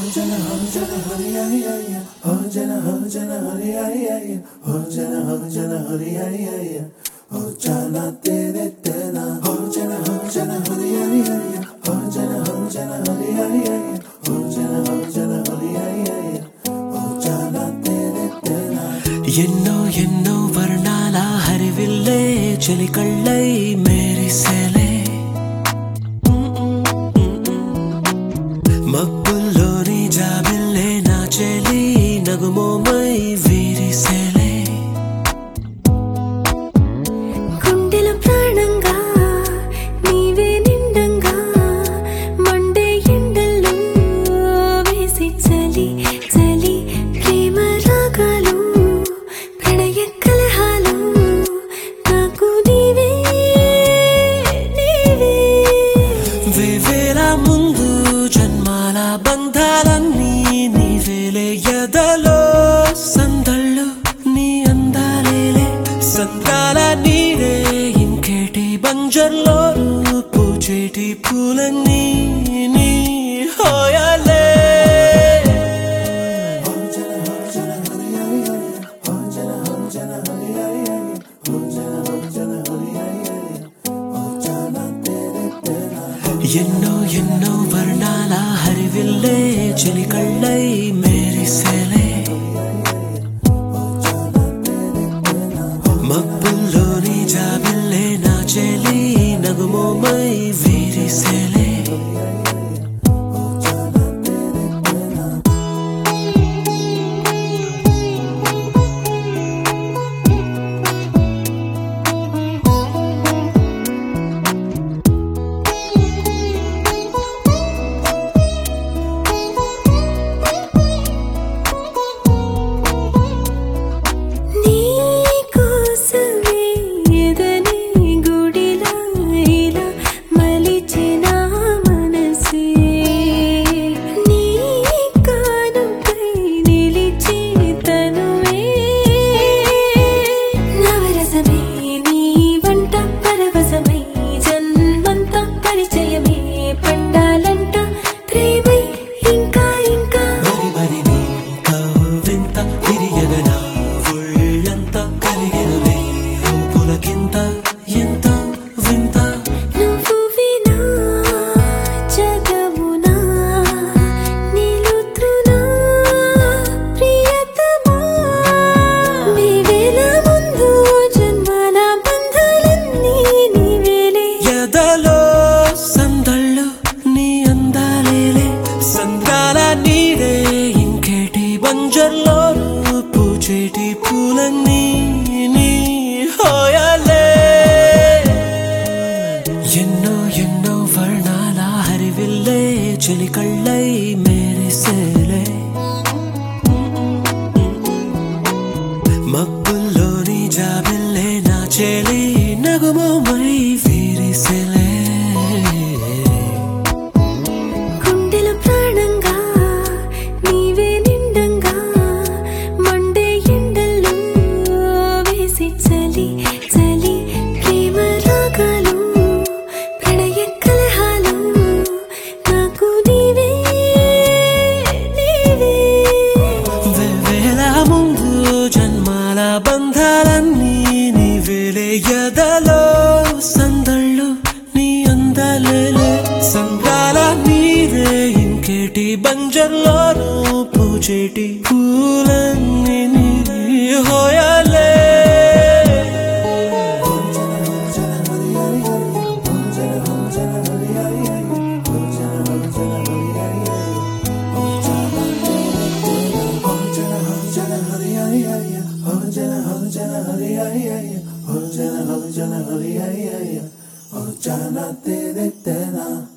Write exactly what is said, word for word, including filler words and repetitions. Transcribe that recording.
jana ho jana hari ay ay ho jana ho jana hari ay ay ho jana ho jana hari ay ay ho jana tere tena ho jana ho jana hari ay ay ho jana ho jana hari ay ay ho jana ho jana hari ay ay ho jana tere tena ఎన్నో ఎన్నో వర్ణాల హరివిల్లే చలి కళ్ళై మేరిసేలే మబ్బుల్లోని జాబిల్లే నా చెలి నగుమోమై వీరిసేలే గుండెల ప్రాణంగా నీవే నిండంగా Monday ఎండల్లో వేసి చలి చలి ప్రేమ రాగాలు ప్రణయ కలహాలు నాకు నీవే నీవే వేవేల ముందు జన్మాల బంధాలన్నీ నీవేలే ఎదలో సందళ్ళు నీ అందాలేలే సంద్రాల నీరే ఇంకేటి బంజర్లో పూచేటి పూలన్నీ నీ హోయాలే ho jana ho jana hari ay ay ho jana ho jana hari ay ay ho jana ho jana hari ay ay ho jana tere tena ఎన్నో ఎన్నో వర్ణాల హరివిల్లే చలి కళ్ళై మేరిసేలే మబ్బుల్లోని జాబిల్లే నా చెలి నగుమోమై వీరిసేలే నీ కోసమే ఎదనే గుడిలా ఇలా మలిచిన మనసే నీ కానుకై నిలిచే తనువే నవరసమే నీ వంట పరవశమై జన్మంతా పరిచయమే పండాలంట ప్రేమై ఇంకా ఇంకా మరి మరి నీ కవ్వింత తిరియగనా ఒళ్ళంతా కలిగినవే పులకింత ఎంత వింత నువ్వు వినా జగమునా నిలుతునా ప్రియతమా నీవేల ముందు జన్మల బంధాలన్నీ నీవేలే ఎదలో సందళ్ళు నీ అందాలేలే సంద్రాల నీరే ఇంకేటి బంజర్లో పూచేటి పూలన్నీ నీ హోయాలే ఎన్నో ఎన్నో వర్ణాల హరివిల్లే చలి కళ్ళై మేరిసేలే మబ్బుల్లోని జాబిల్లే నా చెలి నగుమోమై వీరిసేలే గుండెల ప్రాణంగా నీవే నిండంగా మండే ఎండల్లో వేసి చలి చలి ప్రేమ రాగాలు ప్రణయ కలహాలు నాకు నీవే నీవే వేవేల ముందు జన్మాల బంధాలన్నీ నీవేలే ఎదలో సందళ్ళు నీ అందాలేలే సంద్రాల నీరే ఇంకేటి బంజర్లో పూచేటి పూలన్నీ నీ హోయాలే ho jana ho jana hari ay ay ho jana ho jana hari ay ay ho jana ho jana hari ay ay ho jana tere tena ho jana ho jana hari ay ay ho jana ho jana hari ay ay ho jana ho jana hari ay ay ho jana tere tena